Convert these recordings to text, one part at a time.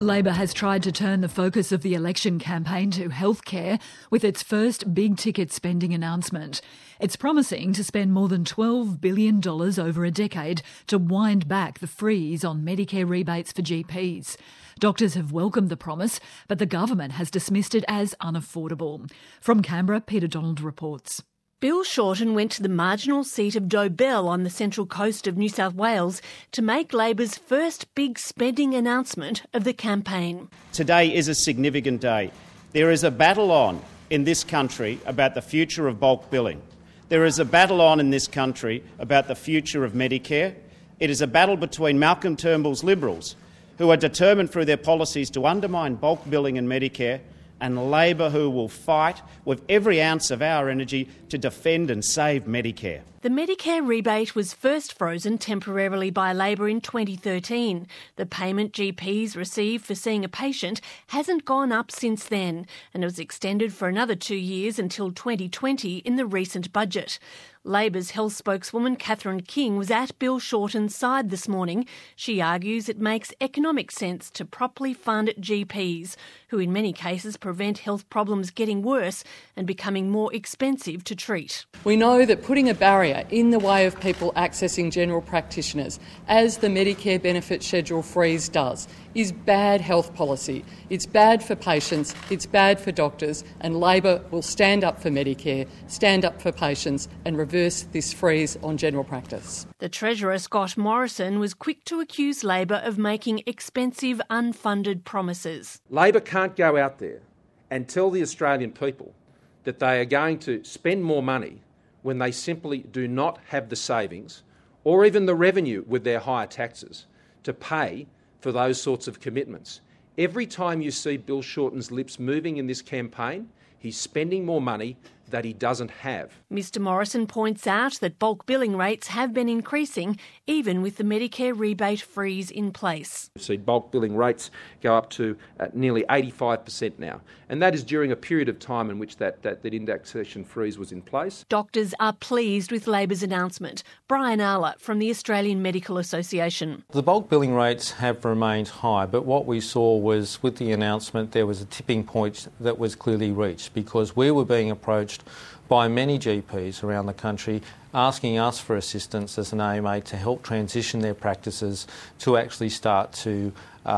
Labor has tried to turn the focus of the election campaign to healthcare with its first big-ticket spending announcement. It's promising to spend more than $12 billion over a decade to wind back the freeze on Medicare rebates for GPs. Doctors have welcomed the promise, but the government has dismissed it as unaffordable. From Canberra, Peter Donald reports. Bill Shorten went to the marginal seat of Dobell on the central coast of New South Wales to make Labor's first big spending announcement of the campaign. Today is a significant day. There is a battle on in this country about the future of bulk billing. There is a battle on in this country about the future of Medicare. It is a battle between Malcolm Turnbull's Liberals, who are determined through their policies to undermine bulk billing and Medicare, and Labor, who will fight with every ounce of our energy to defend and save Medicare. The Medicare rebate was first frozen temporarily by Labor in 2013. The payment GPs receive for seeing a patient hasn't gone up since then, and it was extended for another 2 years until 2020 in the recent budget. Labor's health spokeswoman Catherine King was at Bill Shorten's side this morning. She argues it makes economic sense to properly fund GPs, who in many cases prevent health problems getting worse and becoming more expensive to treat. We know that putting a barrier in the way of people accessing general practitioners, as the Medicare benefit schedule freeze does, is bad health policy. It's bad for patients, it's bad for doctors, and Labor will stand up for Medicare, stand up for patients and reverse this freeze on general practice. The Treasurer, Scott Morrison, was quick to accuse Labor of making expensive, unfunded promises. Labor can't go out there and tell the Australian people that they are going to spend more money when they simply do not have the savings or even the revenue with their higher taxes to pay for those sorts of commitments. Every time you see Bill Shorten's lips moving in this campaign, he's spending more money that he doesn't have. Mr Morrison points out that bulk billing rates have been increasing even with the Medicare rebate freeze in place. We've seen bulk billing rates go up to nearly 85% now, and that is during a period of time in which that indexation freeze was in place. Doctors are pleased with Labor's announcement. Brian Arler from the Australian Medical Association. The bulk billing rates have remained high, but what we saw was with the announcement there was a tipping point that was clearly reached, because we were being approached by many GPs around the country asking us for assistance as an AMA to help transition their practices to actually start to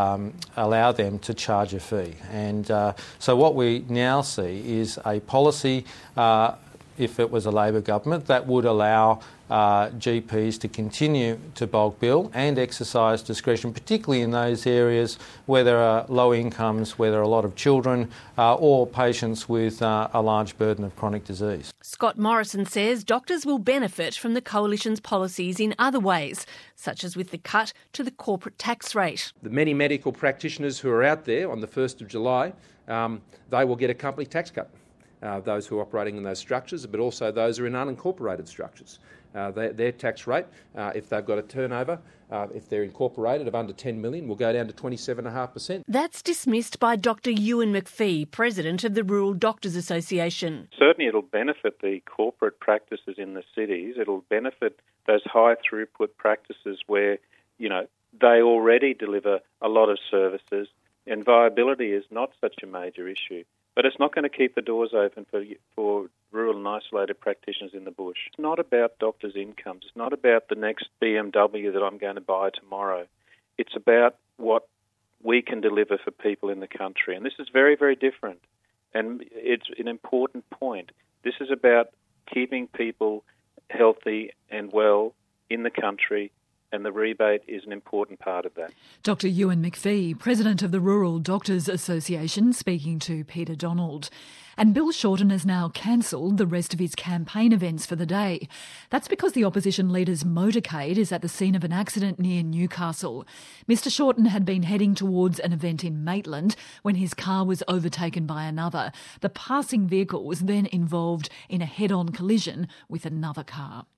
allow them to charge a fee. And so what we now see is a policy, if it was a Labor government, that would allow GPs to continue to bulk bill and exercise discretion, particularly in those areas where there are low incomes, where there are a lot of children or patients with a large burden of chronic disease. Scott Morrison says doctors will benefit from the Coalition's policies in other ways, such as with the cut to the corporate tax rate. The many medical practitioners who are out there on the 1st of July, they will get a company tax cut. Those who are operating in those structures, but also those who are in unincorporated structures. Their tax rate, if they've got a turnover, if they're incorporated of under 10 million, will go down to 27.5%. That's dismissed by Dr Ewan McPhee, President of the Rural Doctors Association. Certainly it'll benefit the corporate practices in the cities. It'll benefit those high throughput practices where, they already deliver a lot of services and viability is not such a major issue. But it's not going to keep the doors open for rural and isolated practitioners in the bush. It's not about doctors' incomes. It's not about the next BMW that I'm going to buy tomorrow. It's about what we can deliver for people in the country. And this is very, very different. And it's an important point. This is about keeping people healthy and well in the country, and the rebate is an important part of that. Dr Ewan McPhee, President of the Rural Doctors Association, speaking to Peter Donald. And Bill Shorten has now cancelled the rest of his campaign events for the day. That's because the opposition leader's motorcade is at the scene of an accident near Newcastle. Mr Shorten had been heading towards an event in Maitland when his car was overtaken by another. The passing vehicle was then involved in a head-on collision with another car.